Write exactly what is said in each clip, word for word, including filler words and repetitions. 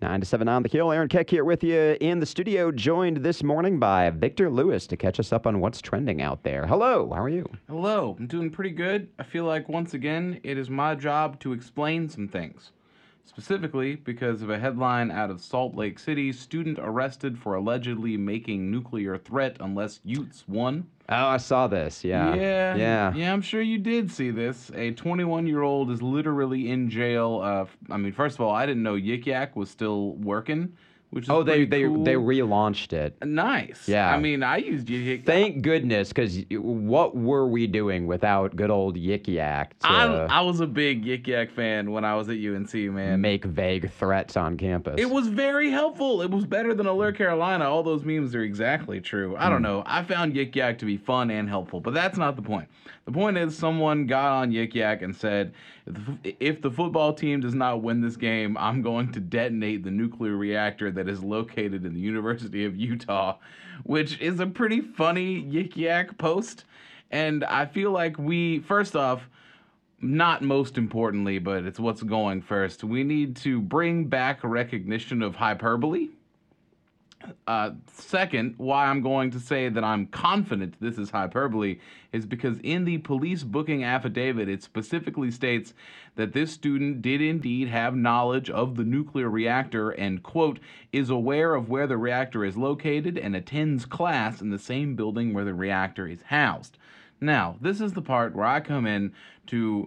nine to seven on the Hill. Aaron Keck here with you in the studio, joined this morning by Victor Lewis to catch us up on what's trending out there. Hello, how are you? Hello, I'm doing pretty good. I feel like once again it is my job to explain some things. Specifically because of a headline out of Salt Lake City, student arrested for allegedly making nuclear threat unless Utes won. Oh, I saw this, yeah. Yeah, Yeah. yeah, I'm sure you did see this. A twenty-one-year-old is literally in jail. Uh, I mean, first of all, I didn't know Yik Yak was still working, which is Oh, they pretty they cool. they relaunched it. Nice. Yeah. I mean, I used Yik Yak. Thank goodness, because what were we doing without good old Yik Yak to I, I was a big Yik Yak fan when I was at U N C, man. make vague threats on campus? It was very helpful. It was better than Alert Carolina. All those memes are exactly true. I don't know. I found Yik Yak to be fun and helpful, but that's not the point. The point is someone got on Yik Yak and said, if the, if the football team does not win this game, I'm going to detonate the nuclear reactor that is located in the University of Utah, which is a pretty funny Yik Yak post. And I feel like we, first off, not most importantly, but it's what's going first, we need to bring back recognition of hyperbole. Uh, second, why I'm going to say that I'm confident this is hyperbole is because in the police booking affidavit, it specifically states that this student did indeed have knowledge of the nuclear reactor and, quote, is aware of where the reactor is located and attends class in the same building where the reactor is housed. Now, this is the part where I come in to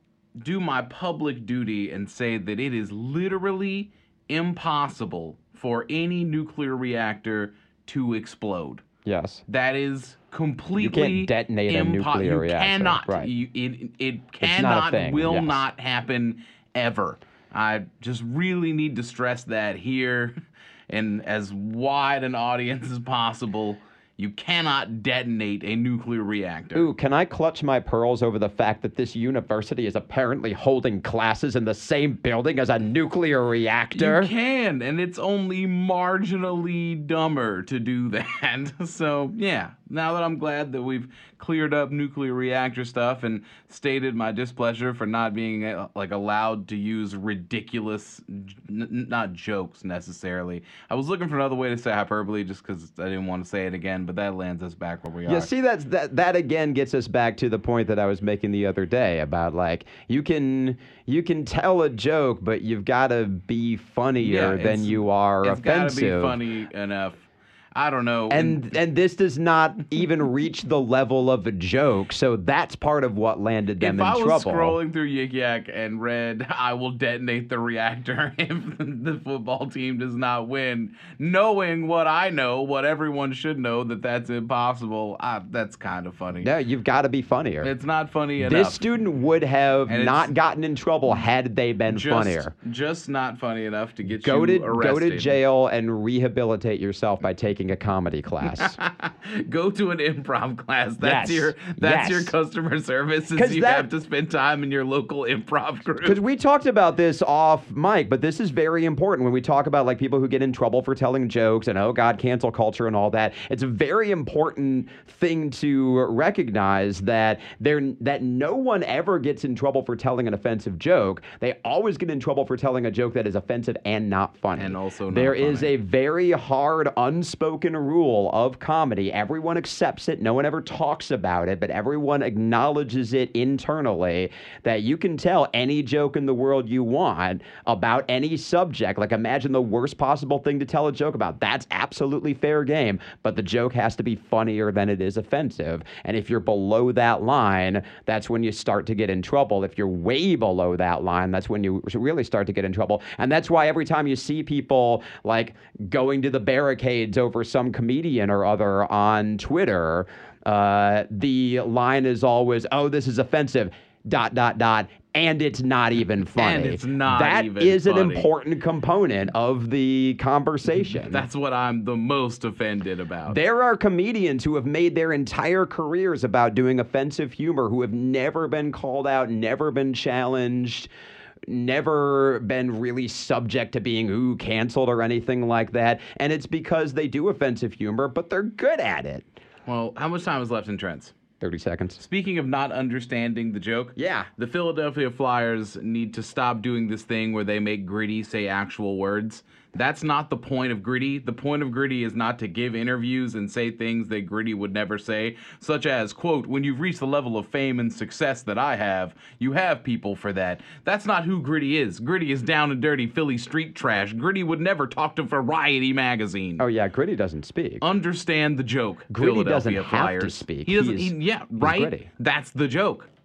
do my public duty and say that it is literally impossible for any nuclear reactor to explode. Yes. That is completely You can't detonate a impo- nuclear you reactor. Cannot. Right. You, it it not a cannot, thing, will yes. not happen ever. I just really need to stress that here in as wide an audience as possible. You cannot detonate a nuclear reactor. Ooh, can I clutch my pearls over the fact that this university is apparently holding classes in the same building as a nuclear reactor? You can, and it's only marginally dumber to do that. So, yeah, now that I'm glad that we've cleared up nuclear reactor stuff and stated my displeasure for not being uh, like allowed to use ridiculous, n- not jokes necessarily. I was looking for another way to say hyperbole just because I didn't want to say it again, but that lands us back where we are. Yeah, see, that's, that that again gets us back to the point that I was making the other day about, like, you can you can tell a joke, but you've got to be funnier Yeah, than you are It's offensive. got to be funny enough. I don't know. And and this does not even reach the level of a joke, so that's part of what landed them if in I was trouble. scrolling through Yik Yak and read, I will detonate the reactor if the football team does not win, knowing what I know, what everyone should know, that that's impossible, ah, that's kind of funny. No, you've got to be funnier. It's not funny enough. This student would have And not it's gotten in trouble had they been just, funnier. Just not funny enough to get Go you to arrested. go to jail and rehabilitate yourself by taking a comedy class. Go to an improv class. That's Yes. your that's Yes. your customer service. Is 'Cause you that- have to spend time in your local improv group. Because we talked about this off mic, but this is very important when we talk about, like, people who get in trouble for telling jokes and, oh God, cancel culture and all that. It's a very important thing to recognize that there that no one ever gets in trouble for telling an offensive joke. They always get in trouble for telling a joke that is offensive and not funny. And also not There is funny. a very hard unspoken rule of comedy. Everyone accepts it. No one ever talks about it, but everyone acknowledges it internally that you can tell any joke in the world you want about any subject. Like, imagine the worst possible thing to tell a joke about. That's absolutely fair game, but the joke has to be funnier than it is offensive. And if you're below that line, that's when you start to get in trouble. If you're way below that line, that's when you really start to get in trouble. And that's why every time you see people, like, going to the barricades over some comedian or other on Twitter, uh, the line is always, oh, this is offensive, dot, dot, dot, and it's not even funny. And it's not That even is an funny. important component of the conversation. That's what I'm the most offended about. There are comedians who have made their entire careers about doing offensive humor who have never been called out, never been challenged, never been really subject to being, ooh, canceled or anything like that. And it's because they do offensive humor, but they're good at it. Well, how much time is left in Trends? thirty seconds. Speaking of not understanding the joke, Yeah. the Philadelphia Flyers need to stop doing this thing where they make Gritty say actual words. That's not the point of Gritty. The point of Gritty is not to give interviews and say things that Gritty would never say, such as, quote, when you've reached the level of fame and success that I have, you have people for that. That's not who Gritty is. Gritty is down and dirty Philly street trash. Gritty would never talk to Variety magazine. Oh, yeah, Gritty doesn't speak. Understand the joke, Gritty Philadelphia doesn't have Flyers. to speak. He doesn't. He's- he- yeah, he's right. Gritty. That's the joke.